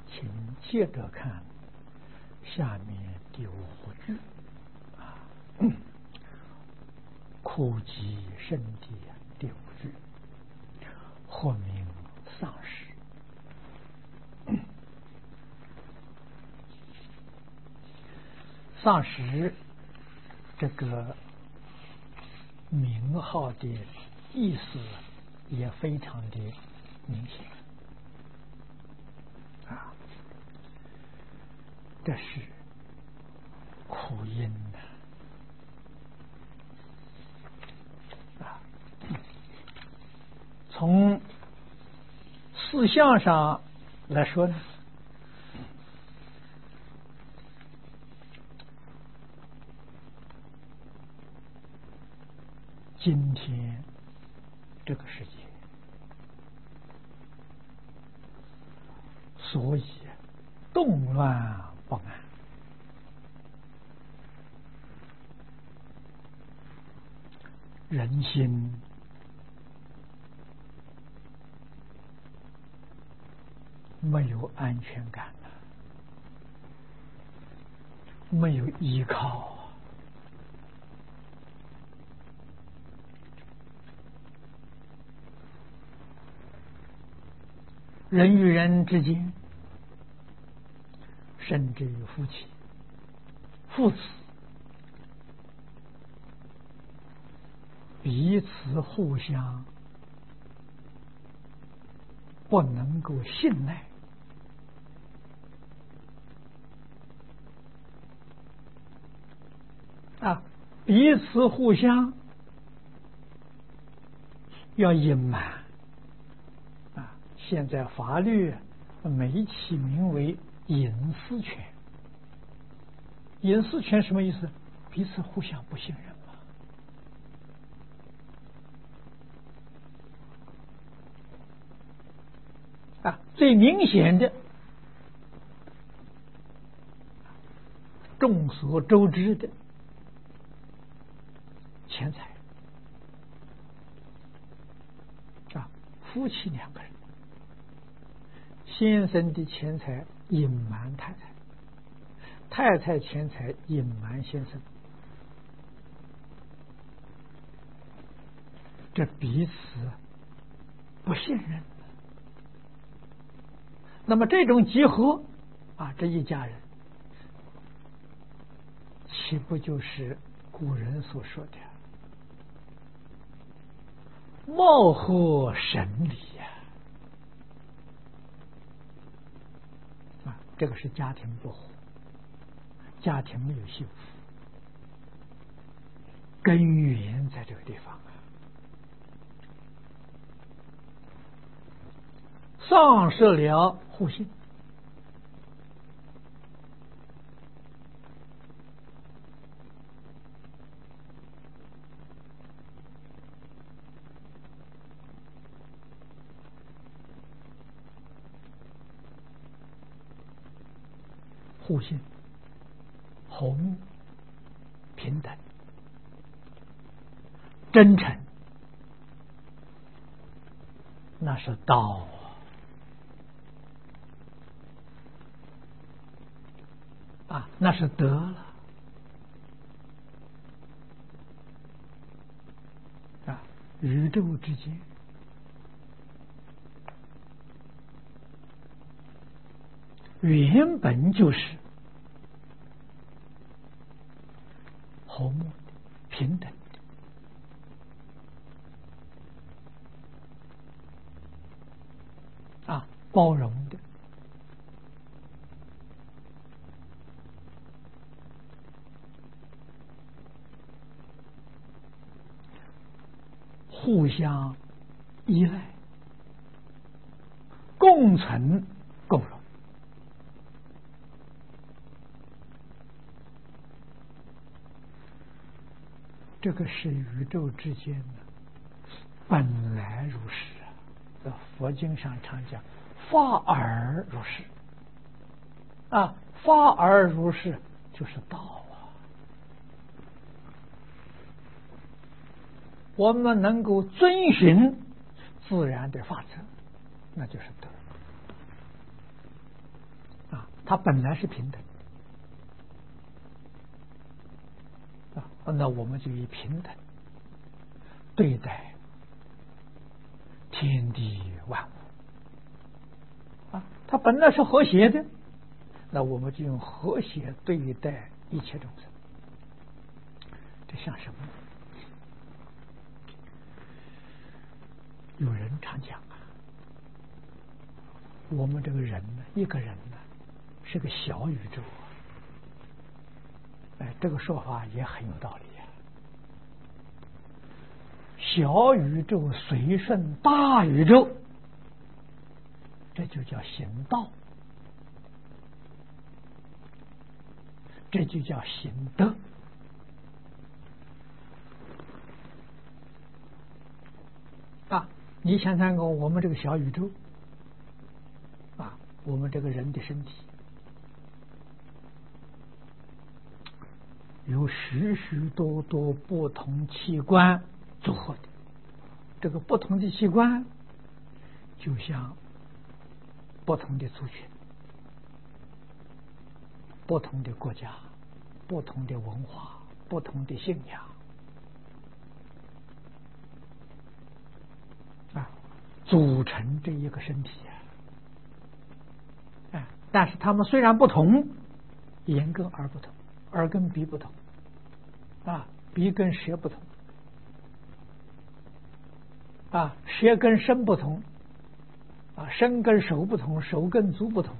请接着看下面第五句啊，苦集身体第五句，或名丧失。丧失这个名号的意思也非常的明显啊，这是苦因啊。从思想上来说呢，今天这个世界所以动乱不安，人心没有安全感了，没有依靠，人与人之间，甚至于夫妻、父子，彼此互相不能够信赖，彼此互相要隐瞒现在法律没起名为隐私权。隐私权什么意思？彼此互相不信任了最明显的，众所周知的钱财夫妻两个人，先生的钱财隐瞒太太，太太钱财隐瞒先生，这彼此不信任。那么这种结合这一家人岂不就是古人所说的貌合神离这个是家庭不和，家庭没有幸福，根源在这个地方丧失了互信。互信、和睦、平等、真诚，那是道那是德了宇宙之间原本就是和睦的、平等的包容的，互相依赖，共存共荣。这个是宇宙之间的本来如是在佛经上常讲法尔如是法尔如是就是道我们能够遵循自然的法则，那就是德它本来是平等那我们就以平等对待天地万物它本来是和谐的，那我们就用和谐对待一切众生。这像什么？有人常讲我们这个人呢，一个人呢是个小宇宙这个说法也很有道理小宇宙随顺大宇宙，这就叫行道，这就叫行德你想想看，我们这个小宇宙我们这个人的身体有许许多多不同器官组合的，这个不同的器官就像不同的族群、不同的国家、不同的文化、不同的信仰组成这一个身体但是他们虽然不同，言跟耳不同，耳跟鼻不同鼻跟舌不同舌跟身不同身跟手不同，手跟足不同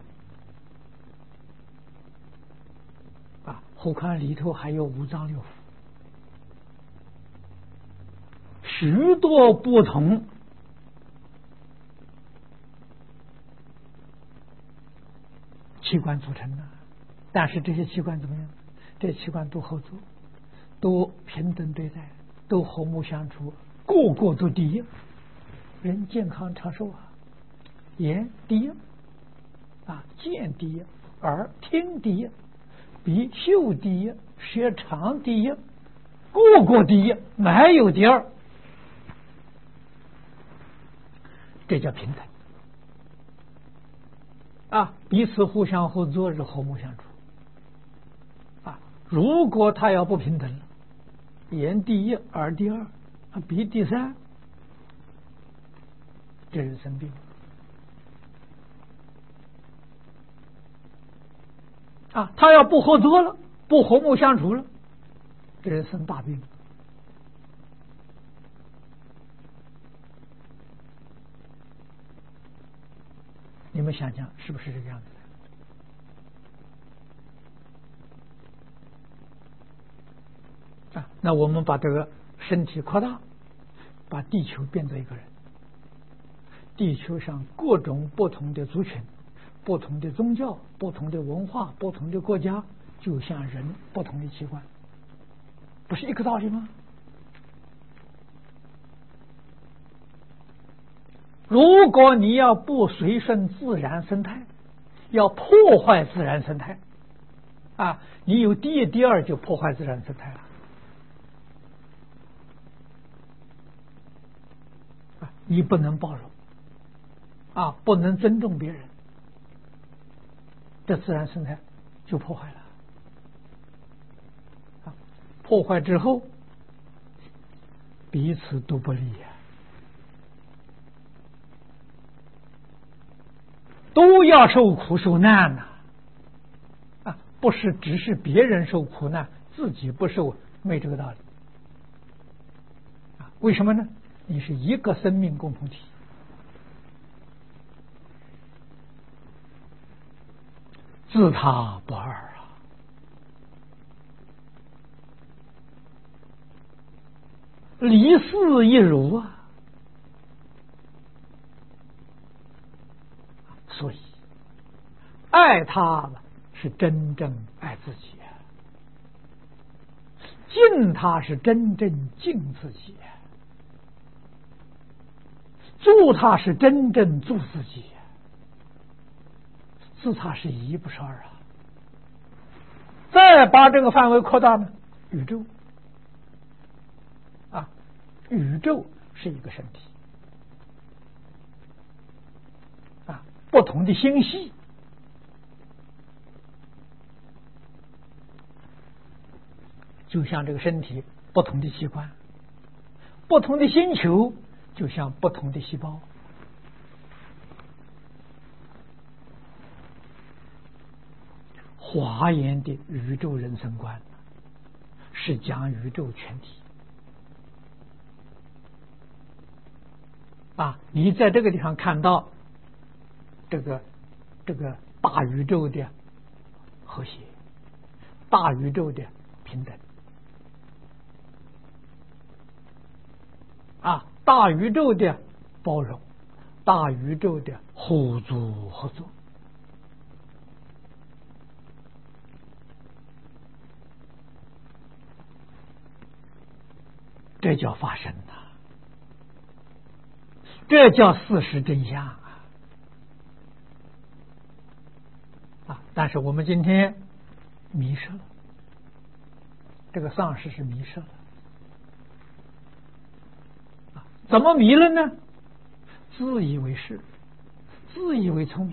何况里头还有五脏六腑，许多不同器官组成的，但是这些器官怎么样？这些器官都合作，都平等对待，都和睦相处，个个都第一，人健康长寿眼第一见第一，耳听第一，鼻嗅第一，舌尝第一，个个第一，没有第二，这叫平等彼此互相合作是和睦相处如果他要不平等了，眼第一，耳第二，鼻第三，这人生病他要不合作了，不和睦相处了，这人生大病。你们想想是不是这个样子那我们把这个身体扩大，把地球变成一个人，地球上各种不同的族群、不同的宗教、不同的文化、不同的国家，就像人不同的器官，不是一个道理吗？如果你要不随顺自然生态，要破坏自然生态你有第一第二就破坏自然生态了你不能包容不能尊重别人，这自然生态就破坏了破坏之后彼此都不利都要受苦受难不是只是别人受苦难，自己不受，没这个道理为什么呢？你是一个生命共同体，自他不二离世一如所以爱他是真正爱自己敬他是真正敬自己助他是真正助自己自他是一不是二再把这个范围扩大呢，宇宙宇宙是一个身体不同的星系就像这个身体不同的器官，不同的星球就像不同的细胞。华严的宇宙人生观是讲宇宙全体你在这个地方看到这个大宇宙的和谐，大宇宙的平等大宇宙的包容，大宇宙的互助合作。这叫发生这叫事实真相但是我们今天迷失了，这个丧失是迷失了怎么迷了呢？自以为是，自以为聪明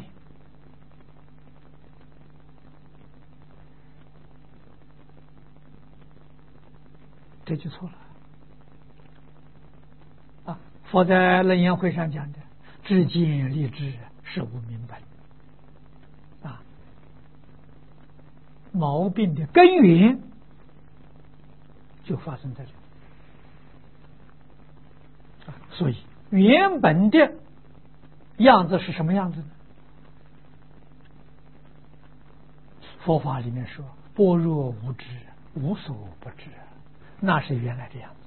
这就错了佛在楞严会上讲的知见立志是无明本毛病的根源就发生在这里所以原本的样子是什么样子呢？佛法里面说般若无知，无所不知，那是原来的样子。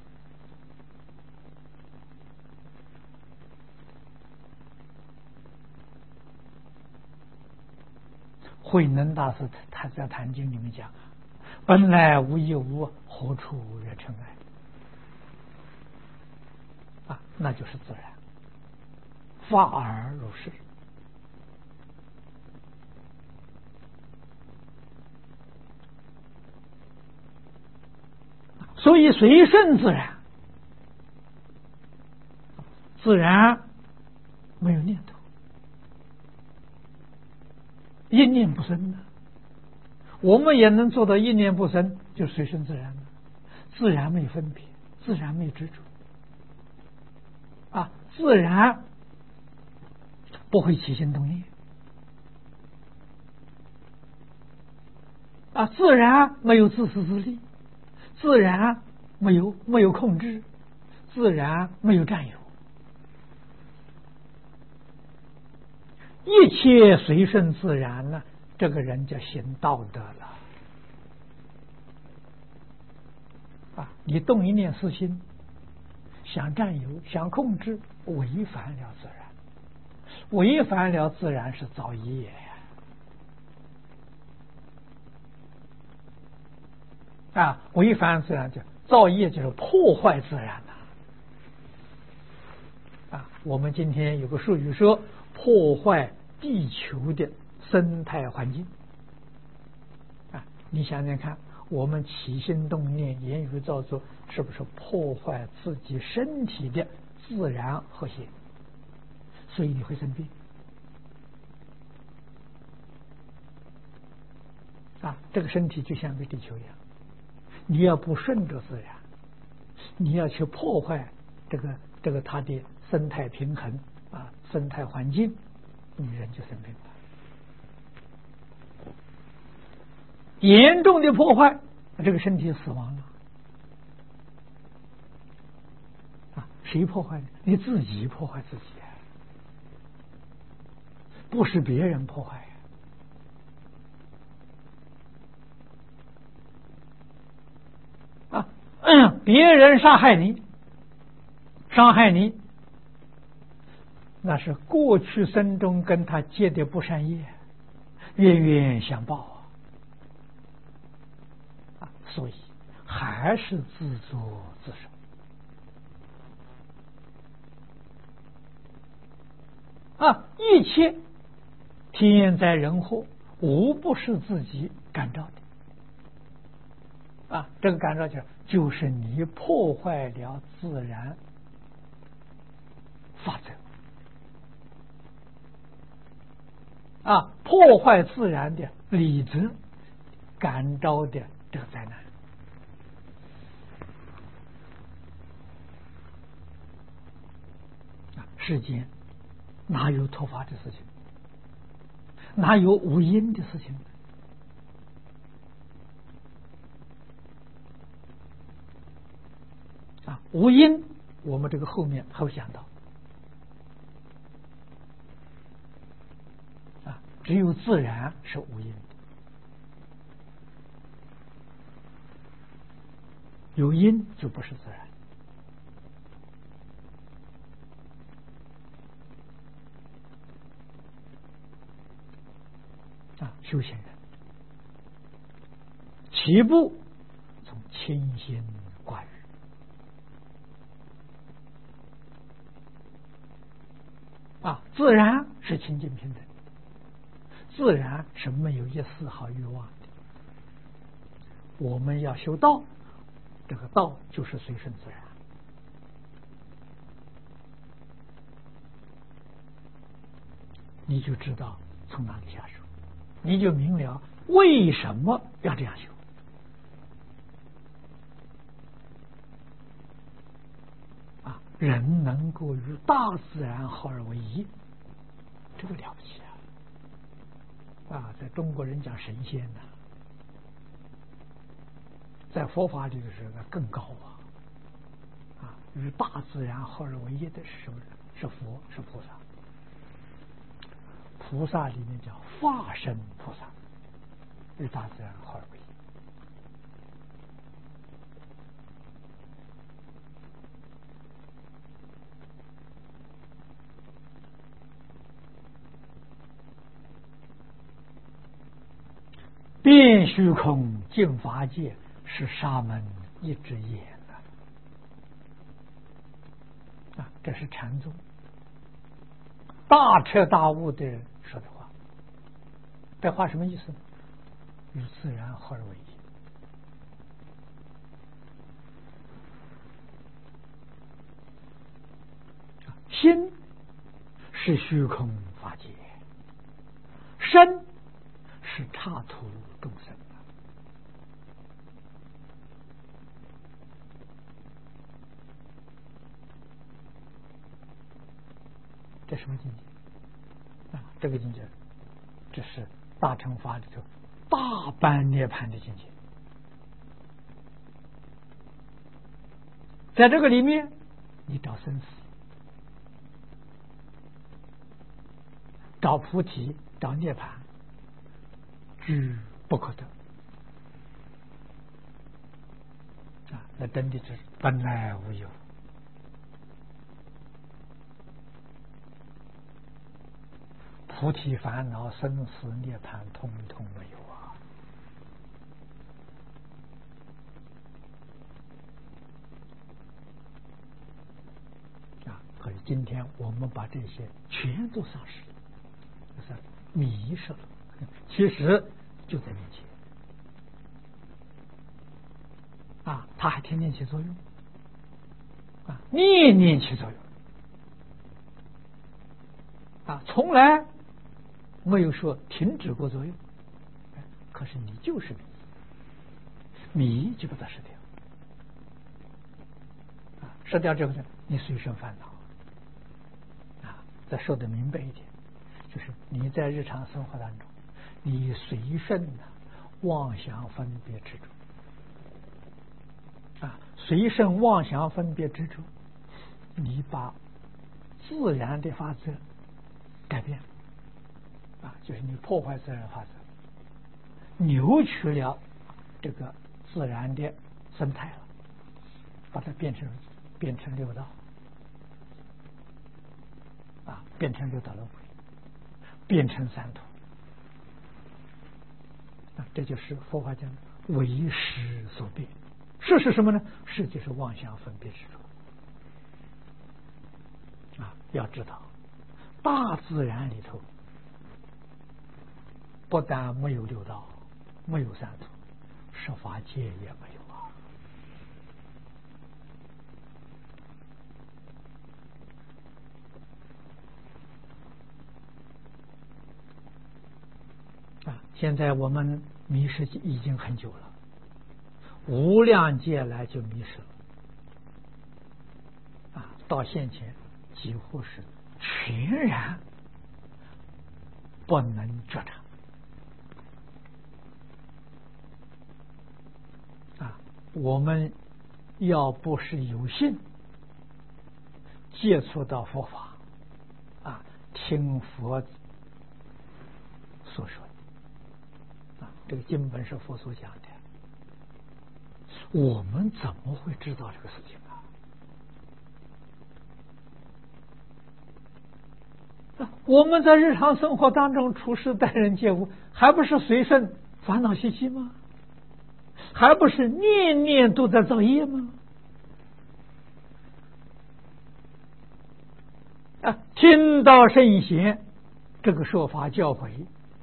慧能大师他在《坛经》里面讲本来无一物，何处惹尘埃那就是自然，法而如是所以随顺自然，自然没有念头，一念不生我们也能做到一念不生，就随顺自然自然没有分别，自然没有执着自然不会起心动念自然没有自私自利，自然没有控制，自然没有占有，一切随顺自然呢，这个人就行道德了你动一念私心，想占有，想控制，违反了自然，违反了自然是造业违反自然就造业，就是破坏自然我们今天有个术语说破坏地球的生态环境你想想看，我们起心动念、言语造作，是不是破坏自己身体的自然和谐？所以你会生病这个身体就像个地球一样，你要不顺着自然，你要去破坏这个它的生态平衡生态环境，你人就生病了。严重的破坏，这个身体死亡了谁破坏的？你自己破坏自己不是别人破坏别人伤害你，那是过去生中跟他结的不善业，冤冤相报所以还是自作自受一切天灾人祸无不是自己感召的这个感召就是你破坏了自然法则破坏自然的理则，感召的这个灾难世间哪有突发的事情？哪有无因的事情？无因，我们这个后面还会讲到。只有自然是无因的，有因就不是自然。修行人起步从清心挂欲。自然是清净平等，自然是没有一丝毫欲望的。我们要修道，这个道就是随顺自然。你就知道从哪里下手，你就明了为什么要这样修。人能够与大自然合而为一，这个了不起在中国人讲神仙呢，在佛法里的时候更高与大自然合而为一的是什么人？是佛，是菩萨。菩萨里面叫化身菩萨，与大自然合而为一。遍虚空净法界是沙门一直言这是禅宗大彻大悟的人说的话。这话什么意思？与自然合而为一。心是虚空法界，身是刹土众生。这什么境界？这个境界，这是大乘法里头大般涅槃的境界。在这个里面，你找生死，找菩提，找涅槃，俱不可得。那真的是本来无有。菩提烦恼、生死涅槃，通通没有可是今天我们把这些全都丧失了，就是迷失了。其实就在面前它还天天起作用念念起作用从来没有说停止过作用。可是你就是迷就把它失掉失掉之后呢，你随身烦恼再说的明白一点，就是你在日常生活当中，你随顺妄想分别执着随顺妄想分别执着，你把自然的法则改变就是你破坏自然法则，扭曲了这个自然的生态了，把它变成六道变成六道轮回，变成三途这就是佛法讲的为识所变。识是什么呢？识就是妄想分别执着要知道大自然里头不但没有六道，没有三途，十法界也没有现在我们迷失已经很久了，无量劫来就迷失了到现前几乎是全然不能觉察啊！我们要不是有幸接触到佛法啊，听佛所说的啊，这个经本是佛所讲的，我们怎么会知道这个事情啊？我们在日常生活当中处事待人接物，还不是随顺烦恼习气吗？还不是念念都在造业吗？啊，听到圣贤这个说法教诲，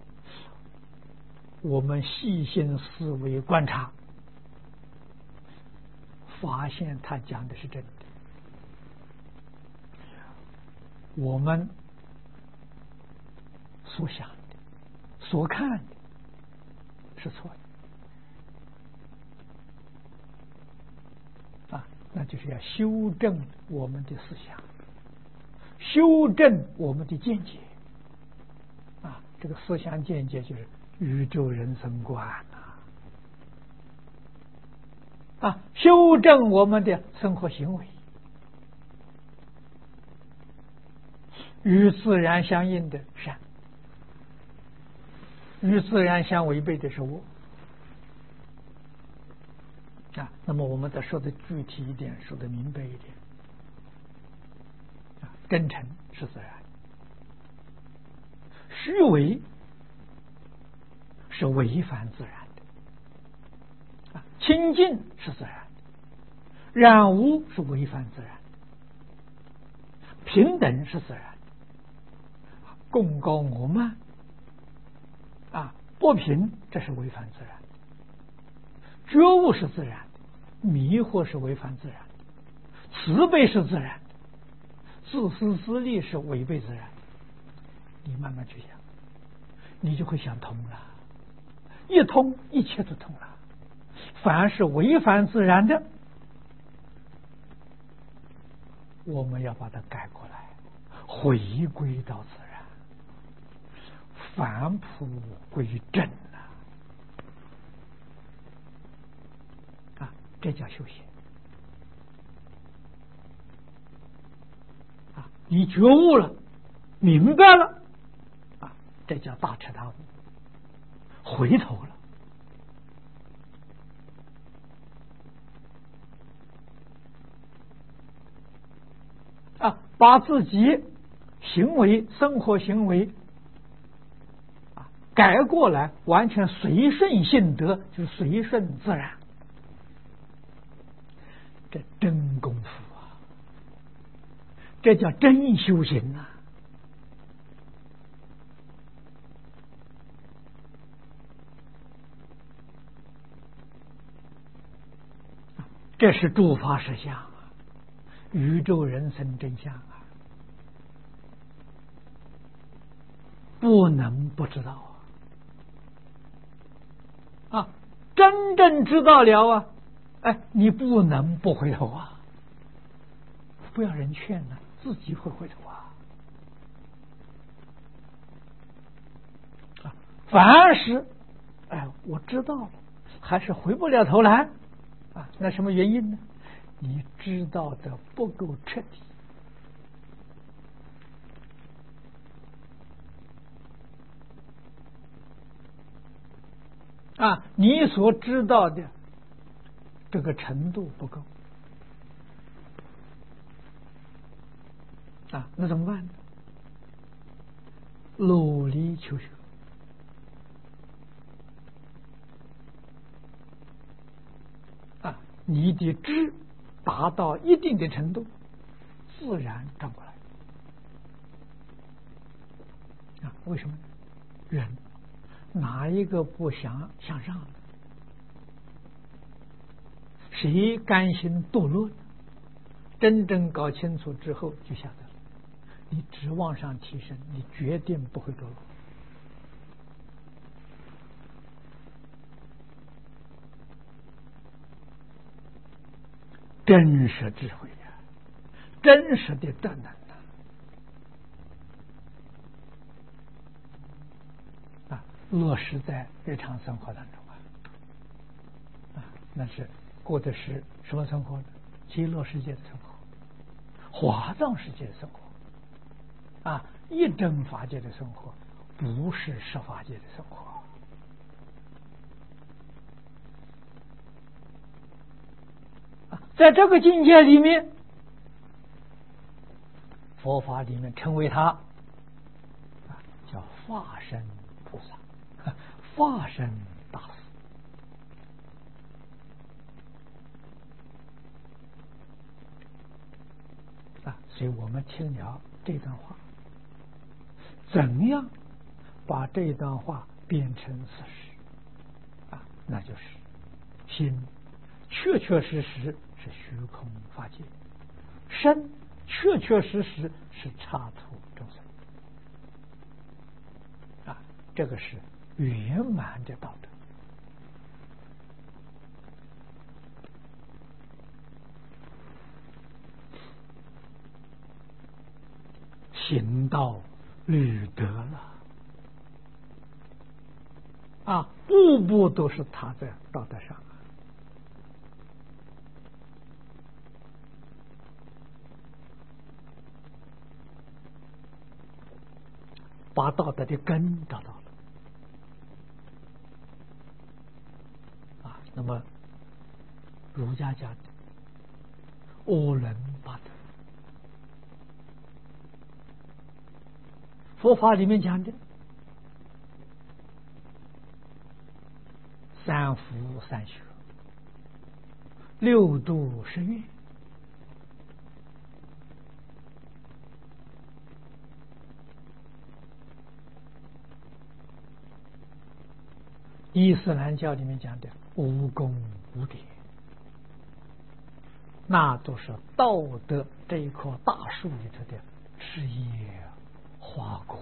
我们细心思维观察，发现他讲的是真的，我们所想的、所看的是错的啊，那就是要修正我们的思想，修正我们的见解啊，这个思想见解就是宇宙人生观啊，修正我们的生活行为，与自然相应的善，与自然相违背的是恶啊。那么我们再说的具体一点，说的明白一点啊，真诚是自然，虚伪是违反自然的啊，清净是自然的，染污是违反自然的，平等是自然的，贡高我慢啊，不平这是违反自然的，觉悟是自然的，迷惑是违反自然的，慈悲是自然的，自私自利是违背自然的。你慢慢去想，你就会想通了，一通一切都通了。凡是违反自然的，我们要把它改过来，回归到自然，返璞归真啊！这叫修行啊！你觉悟了，明白了啊，这叫大彻大悟，回头了。啊，把自己行为、生活行为啊改过来，完全随顺性德，就随顺自然，这真功夫啊！这叫真修行啊！这是诸法实相啊，宇宙人生真相啊，不能不知道啊！真正知道了啊，哎，你不能不回头啊！不要人劝呢，自己会回头啊！凡是哎，我知道了，还是回不了头来啊！那什么原因呢？你知道的不够彻底啊！你所知道的这个程度不够啊，那怎么办呢？努力求学啊！你的知达到一定的程度，自然转过来啊！为什么？人哪一个不想向上呢？谁甘心堕落呢？真正搞清楚之后，就晓得了。你只往上提升，你决定不会堕落。真实智慧呀，真实的德能落实在日常生活当中那是过的是什么生活呢？极乐世界的生活，华藏世界的生活一真法界的生活，不是十法界的生活在这个境界里面，佛法里面称为它叫法身菩萨，法身大士所以我们听了这段话，怎样把这段话变成事实那就是心确确实实是虚空法界，身确确实实是刹土众生这个是圆满的道德。行道履德了步步都是踏在道德上把道德的根找到了那么儒家讲的阿伦八德，佛法里面讲的三福三学，六度十愿，伊斯兰教里面讲的无功无典，那都是道德这一棵大树里头的枝叶花果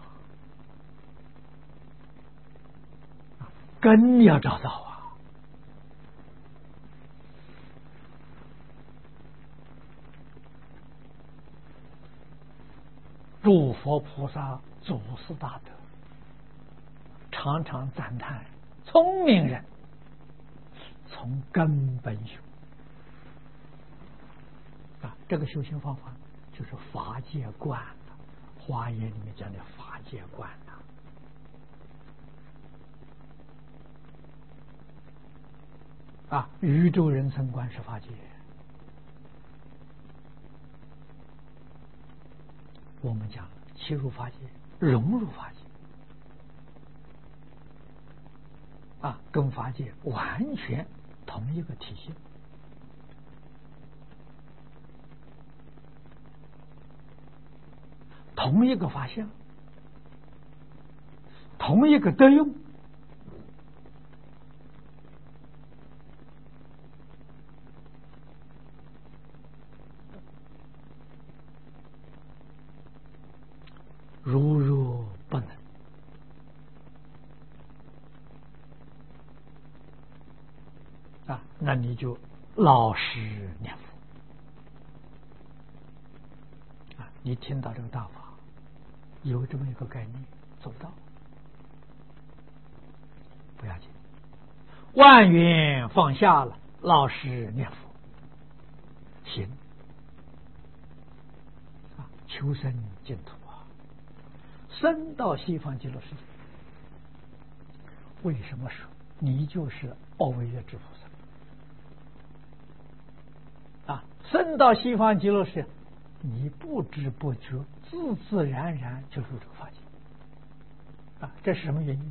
根要找到诸佛菩萨祖师大德常常赞叹聪明人从根本修这个修行方法就是法界观华严里面讲的法界观宇宙人生观是法界。我们讲切入法界，融入法界跟法界完全同一个体系，同一个法相，同一个德用如若不能那你就老实念佛你听到这个大法，有这么一个概念，做不到不要紧，万缘放下了，老实念佛行求生净土生到西方极乐世界。为什么说你就是阿惟越之菩萨生到西方极乐世界，你不知不觉自自然然就入这个法界这是什么原因？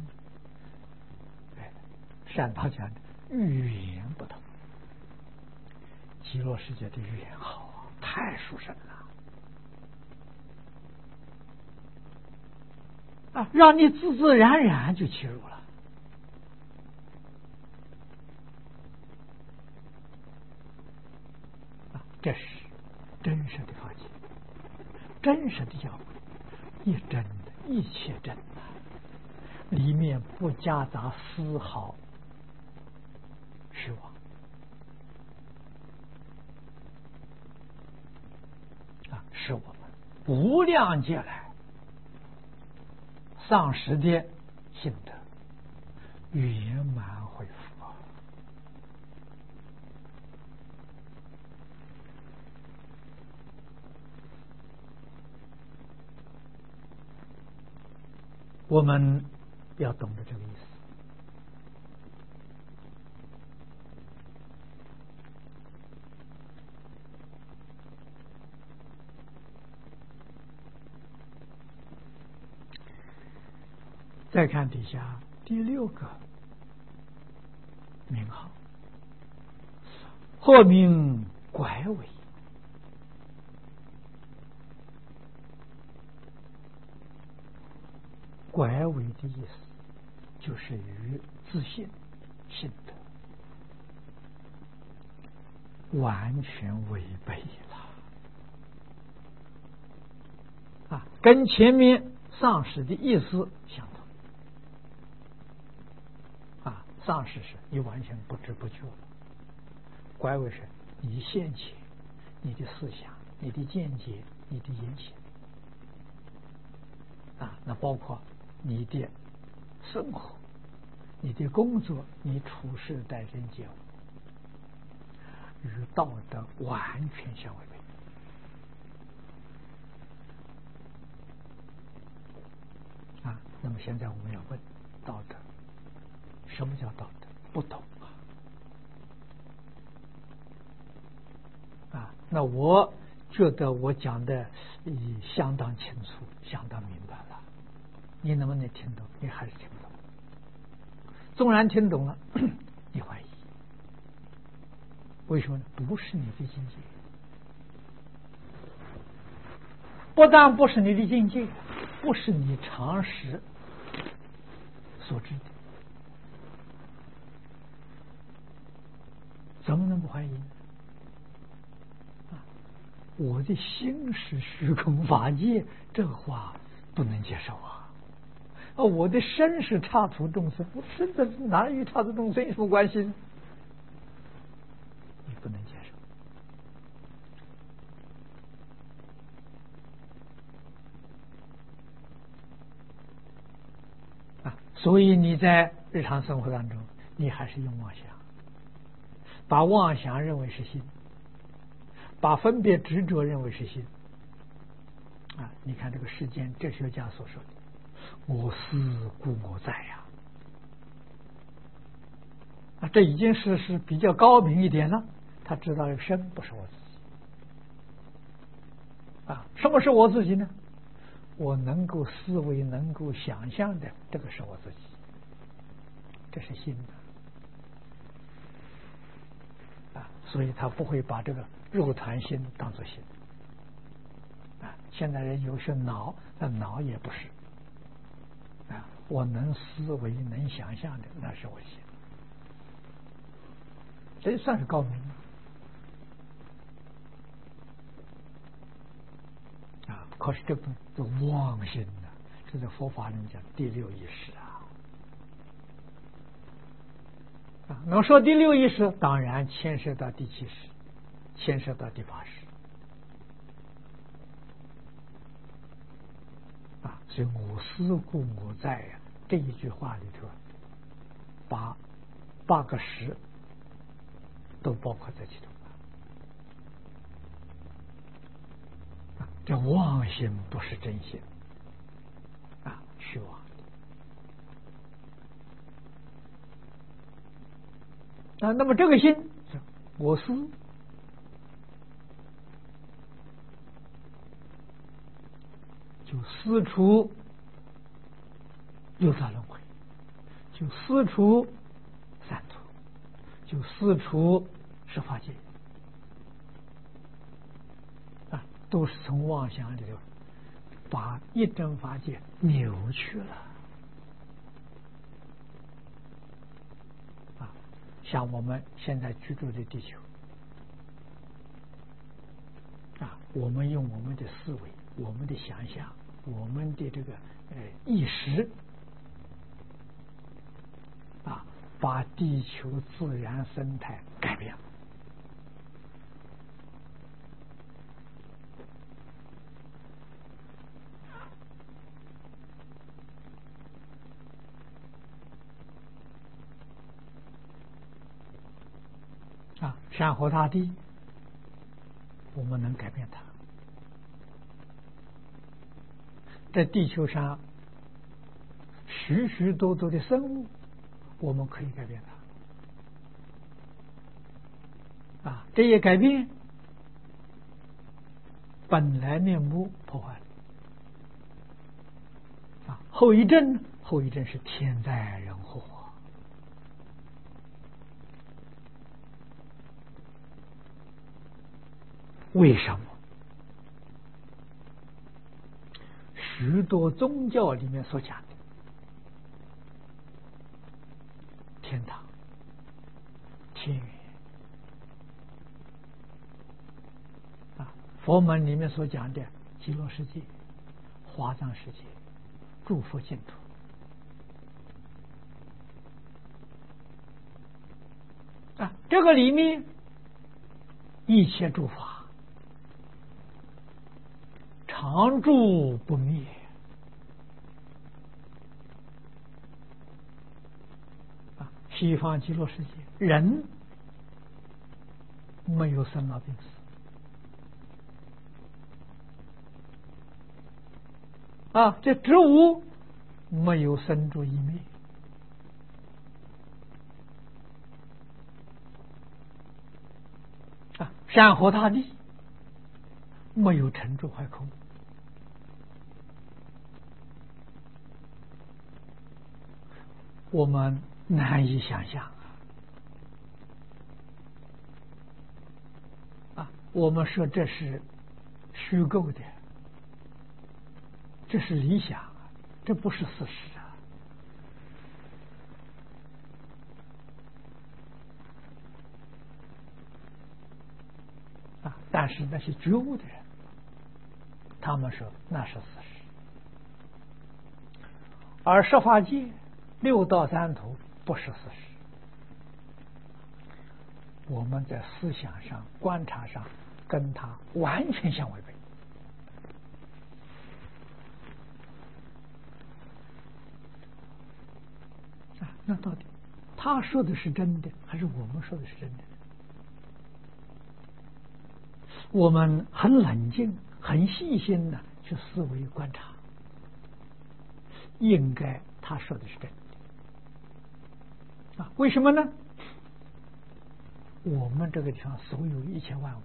善导讲的语言不同，极乐世界的语言好太殊胜了让你自自然然就切入了这是真实的法界，真实的教诲，一真的，一切真的，里面不夹杂丝毫虚妄是我们无量劫来丧失的心得圆满恢复啊！我们要懂得这个意思。再看底下第6个名号，或名拐尾。拐尾的意思就是与自信、信德完全违背了跟前面丧失的意思相同丧失是你完全不知不觉了，拐尾是你现前、你的思想、你的见解、你的言行那包括你的生活、你的工作、你处事待人接物，与道德完全相违背那么现在我们要问道德，什么叫道德？不懂那我觉得我讲的相当清楚，相当明白了，你能不能听懂？你还是听不懂。纵然听懂了，你怀疑，为什么呢？不是你的境界，不但不是你的境界，不是你常识所知的，怎么能不怀疑呢？我的心是虚空法界，这话不能接受我的身是刹土众生，我身子哪与刹土众生有什么关系呢？你不能接受所以你在日常生活当中，你还是用妄想，把妄想认为是心，把分别执着认为是心你看这个世间哲学家所说的我思故我在这已经是比较高明一点了，他知道身不是我自己什么是我自己呢？我能够思维能够想象的，这个是我自己，这是心所以他不会把这个肉团心当作心现在人有些脑，那脑也不是我能思维能想象的，那是我心，这算是高明可是这个妄心这在佛法里面讲第6意识能说第6意识，当然牵涉到第7识，牵涉到第8识所以我思故我在这一句话里头，把8个识都包括在其中这妄心不是真心虚妄那么这个心我思就思出六道轮回，就思出三途，就思出十法界都是从妄想里头把一真法界扭曲了像我们现在居住的地球我们用我们的思维、我们的想象、我们的这个意识把地球自然生态改变了山河大地，我们能改变它。在地球上，许许多多的生物，我们可以改变它。这些改变，本来面目破坏了。后遗症是天灾人祸。为什么？许多宗教里面所讲的天堂、天园佛门里面所讲的极乐世界、华藏世界、诸佛净土，这个里面一切诸法常住不灭。西方极乐世界，人没有生老病死，这植物没有生住异灭，山河大地没有成住坏空。我们难以想象我们说这是虚构的，这是理想，这不是事实但是那些觉悟的人，他们说那是事实，而十法界六道三途不是事实。我们在思想上、观察上跟他完全相违背。那到底他说的是真的，还是我们说的是真的？我们很冷静、很细心的去思维观察，应该他说的是真的为什么呢？我们这个地方所有一切万物，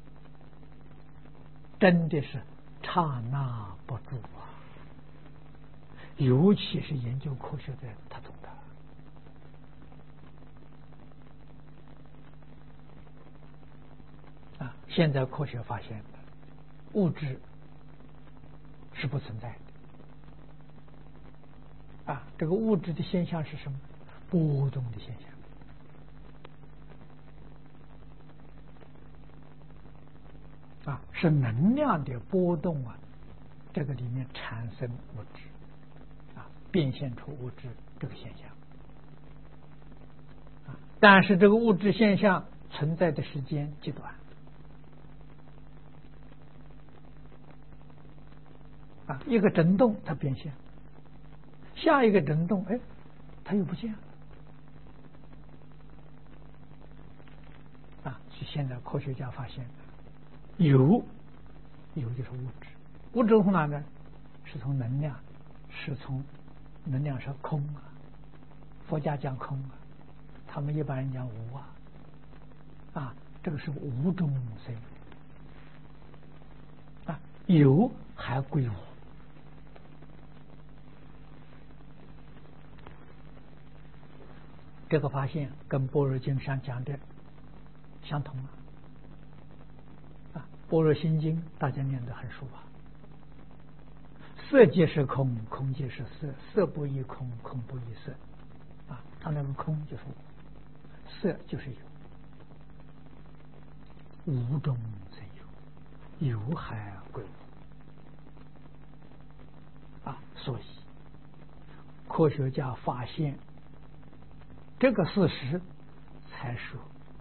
真的是刹那不住尤其是研究科学的人，他懂得。现在科学发现的物质是不存在的这个物质的现象是什么？波动的现象是能量的波动这个里面产生物质变现出物质这个现象但是这个物质现象存在的时间极短一个震动它变现，下一个震动它又不见了所以现在科学家发现有就是物质，物质从哪呢？是从能量，是从能量是空佛家讲空他们一般人讲无这个是无中生有还归无这个发现跟般若经上讲的相同般若心经大家念得很熟色即是空，空即是色，色不异空，空不异色它那个空就是无，色就是有，无中生有，有还归无所以科学家发现这个事实，才说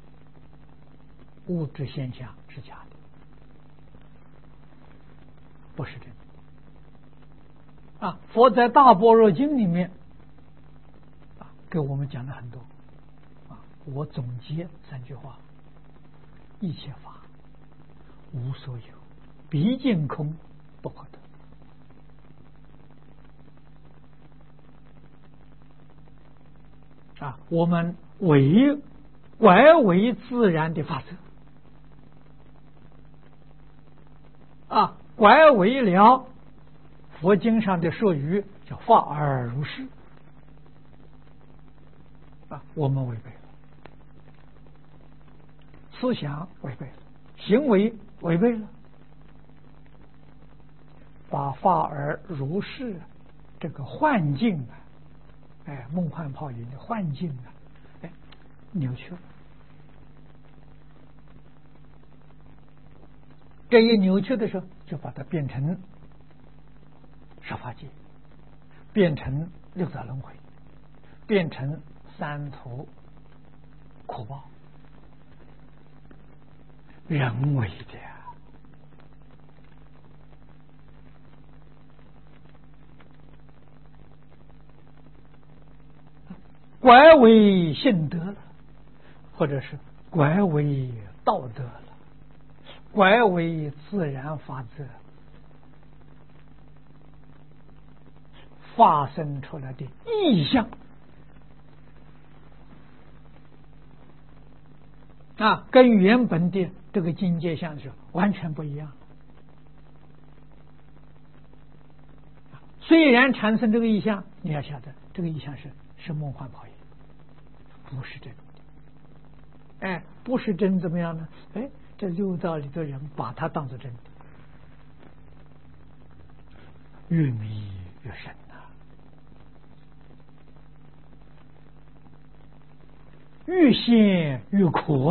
物质现象是假的，不是真的佛在大般若经里面给我们讲了很多我总结3句话一切法无所有，毕竟空，不可得。我们怪为自然的法则。怪为了佛经上的说语叫法而如是。我们违背了，思想违背了，行为违背了，把法而如是这个幻境梦幻泡影的幻境扭曲了。这一扭曲的时候，就把它变成十法界，变成六道轮回，变成三途苦报，人为的怪为性德了，或者是怪为道德了，怪为自然法则发生出来的异象跟原本的这个境界相是完全不一样。虽然产生这个异象，你要晓得这个异象是梦幻泡影，不是真的。不是真怎么样呢？这六道里的人把它当作真的，越迷越深越陷越苦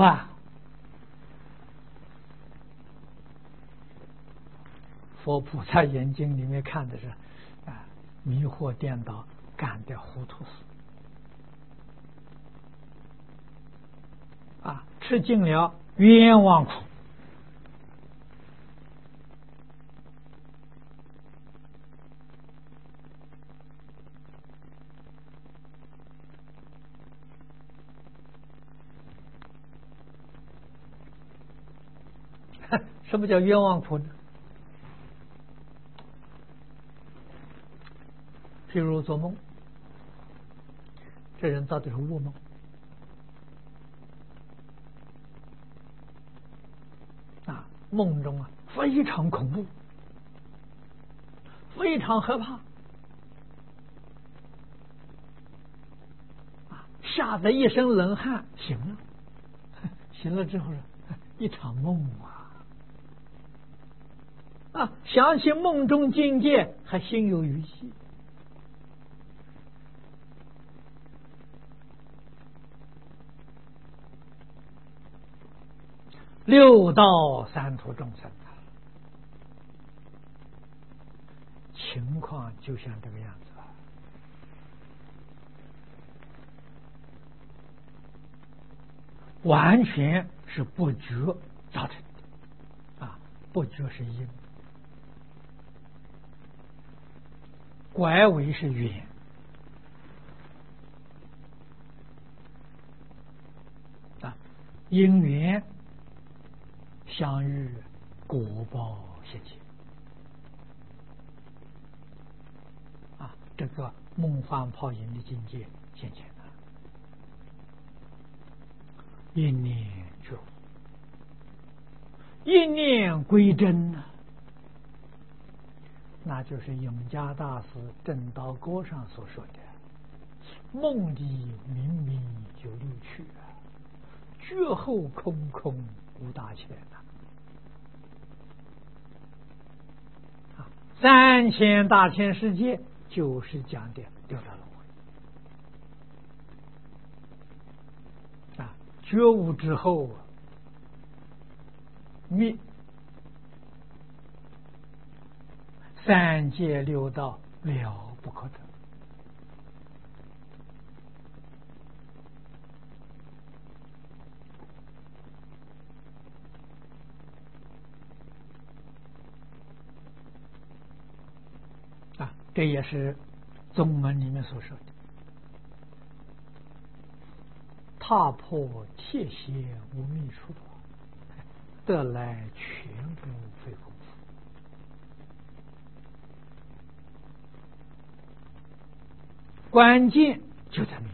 佛菩萨眼睛里面看的是迷惑颠倒，干得糊涂死吃尽了冤枉苦。什么叫冤枉苦呢？譬如做梦，这人到底是噩梦，梦中非常恐怖，非常害怕，吓得一身冷汗，醒了。醒了之后一场梦想起梦中境界，还心有余悸。六道三途众生情况就像这个样子完全是不觉造成的不觉是因，怪为是缘因缘相遇，果报现前这个梦幻泡影的境界现前了。一念觉悟，一念归真那就是永嘉大师《正道歌》上所说的梦里明明有六趣觉后空空无大千3000大千世界就是讲的六道轮回觉悟之后灭三界六道了不可得这也是宗门里面所说的踏破铁鞋无觅处得来全不费功夫。关键就在迷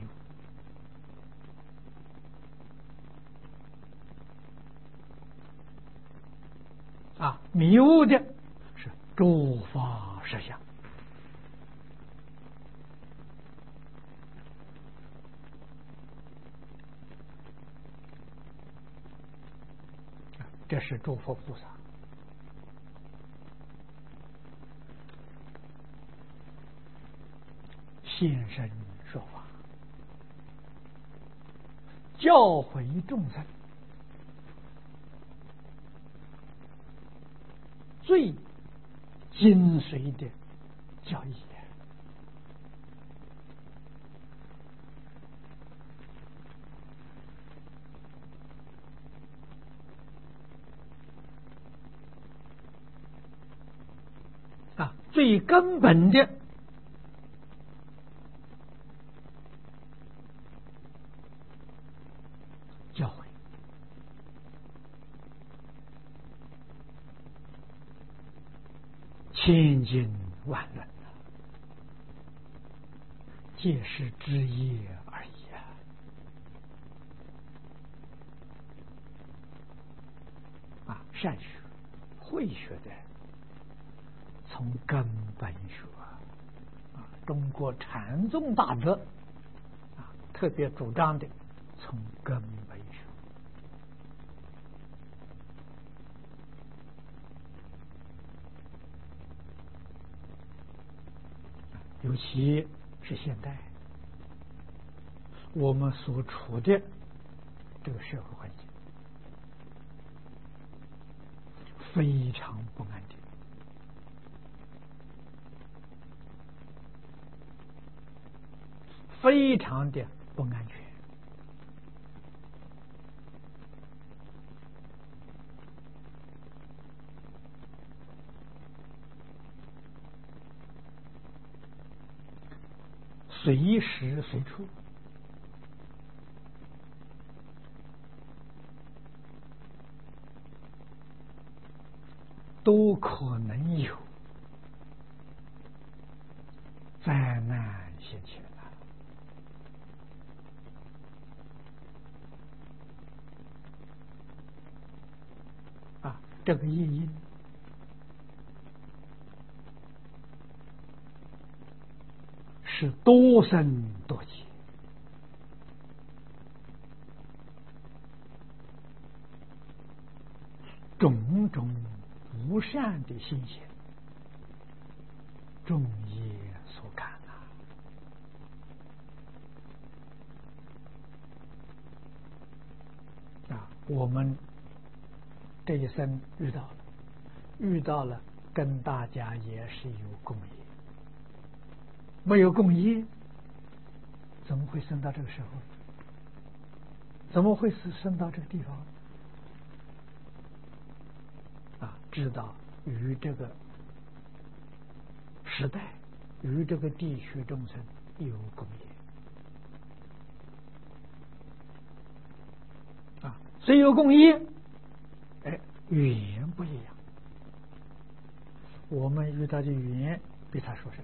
雾啊！迷雾的是诸法实相。这是诸佛菩萨现身说法，教诲众生最精髓的教义。最根本的教诲，千经万论皆是枝叶而已善学会学的从根本学中国禅宗大德特别主张的从根本学。尤其是现代我们所处的这个社会环境非常不安定，非常的不安全。随时随处都可能有灾难现前这个业因是多生多劫，种种无善的心性，众业所感我们这一生遇到了，跟大家也是有共业。没有共业，怎么会生到这个时候？怎么会生到这个地方？知道与这个时代、与这个地区众生有共业虽有共业，语言不一样。我们遇到的语言比他说深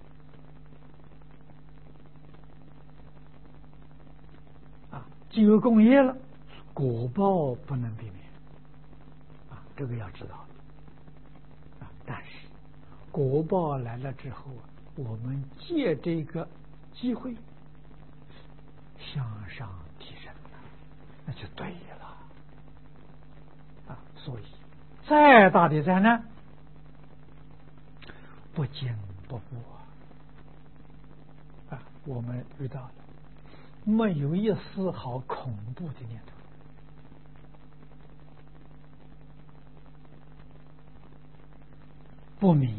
既有共业了，果报不能避免这个要知道但是果报来了之后我们借这个机会向上提升那就对了所以再大的灾难不惊不怖我们遇到了没有一丝毫恐怖的念头，不迷，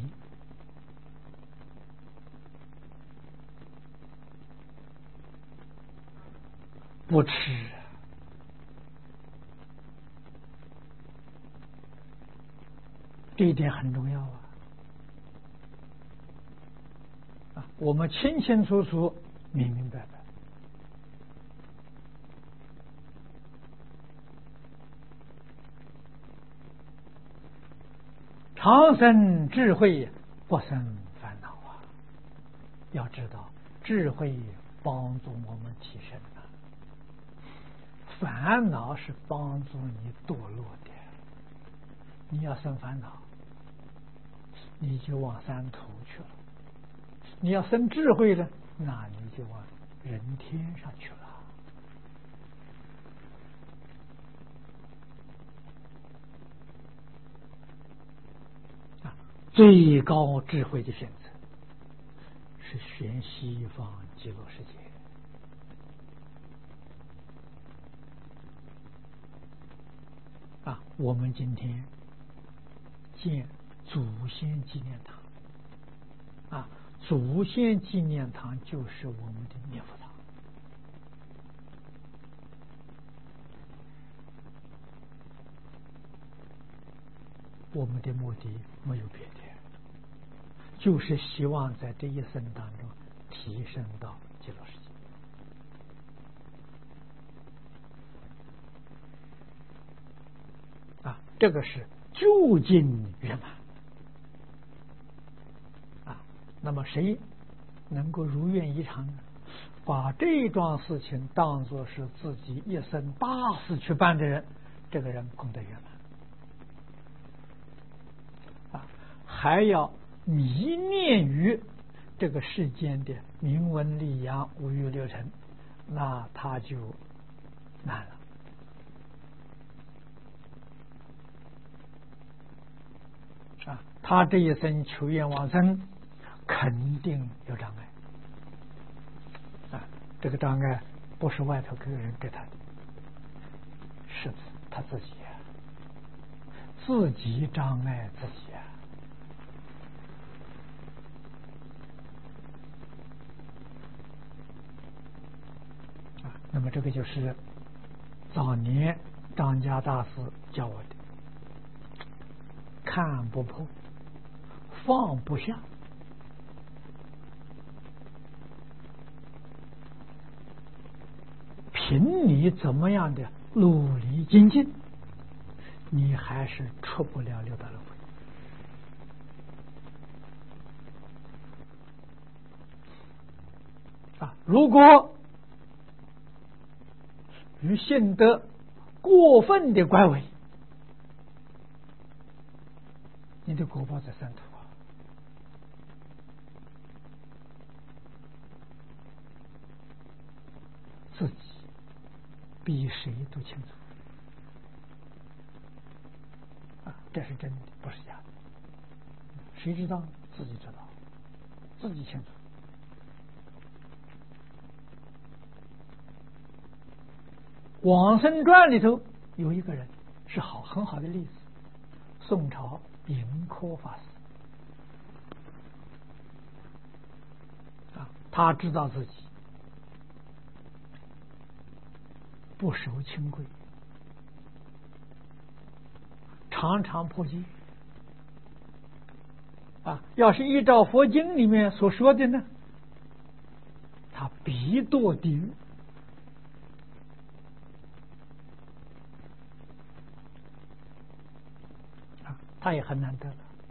不吃，这一点很重要我们清清楚楚、明明白白。 长生智慧，不生烦恼啊！要知道，智慧帮助我们提升啊，烦恼是帮助你堕落的。你要生烦恼，你就往三途去了；你要生智慧了，那你就往人天上去了。最高智慧的选择是选西方极乐世界。我们今天建祖先纪念堂，祖先纪念堂就是我们的念佛堂。我们的目的没有别的，就是希望在这一生当中提升到极乐世界。这个是究竟圆满。那么谁能够如愿以偿呢？把这桩事情当作是自己一生大事去办的人，这个人功德圆满。还要迷恋于这个世间的名闻利养、五欲六尘，那他就难了。他这一生求愿往生，肯定有障碍。这个障碍不是外头个人给他的，是他自己自己障碍自己那么这个就是早年张家大师教我的：看不破，放不下。凭你怎么样的努力精进，你还是出不了六道轮回。如果与性德过分的乖违，你的果报在三途自己比谁都清楚这是真的，不是假的。谁知道？自己知道，自己清楚。往生传里头有一个人是很好的例子，宋朝盈科法师他知道自己不守清规，常常破戒要是依照佛经里面所说的呢，他必堕地狱。他也很难得了，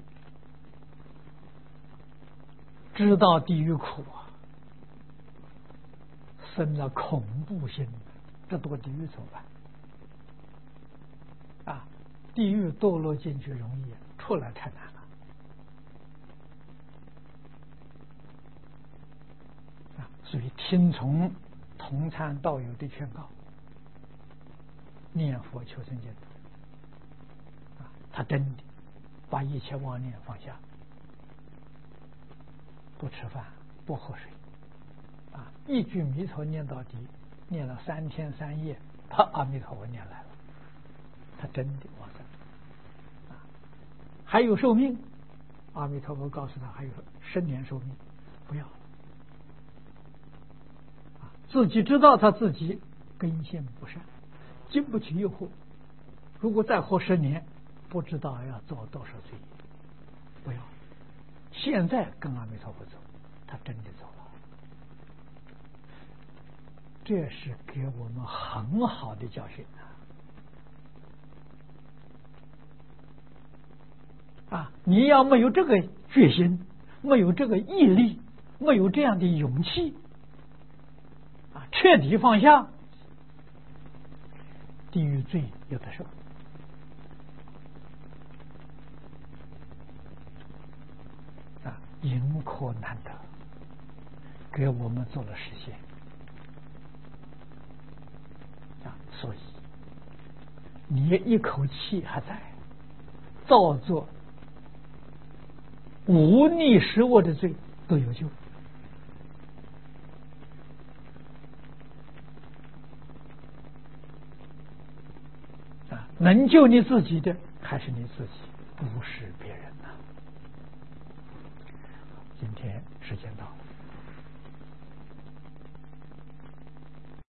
知道地狱苦生了恐怖心，这堕地狱怎么办？地狱堕落进去容易，出来太难了。所以听从同参道友的劝告，念佛求生净土。他真的把一切妄念放下，不吃饭，不喝水，一句弥陀念到底，念了3天3夜，把阿弥陀佛念来了，他真的往生。还有寿命，阿弥陀佛告诉他还有10年寿命，不要了。自己知道他自己根性不善，经不起诱惑，如果再活10年，不知道要做多少罪业，不要。现在跟阿弥陀佛走，他真的走了，这是给我们很好的教训你要没有这个决心，没有这个毅力，没有这样的勇气，彻底放下，地狱罪有的受。迎可难得，给我们做了实现。所以你一口气还在，造作无逆十恶的罪都有救。能救你自己的还是你自己，不是别人呐。今天时间到了。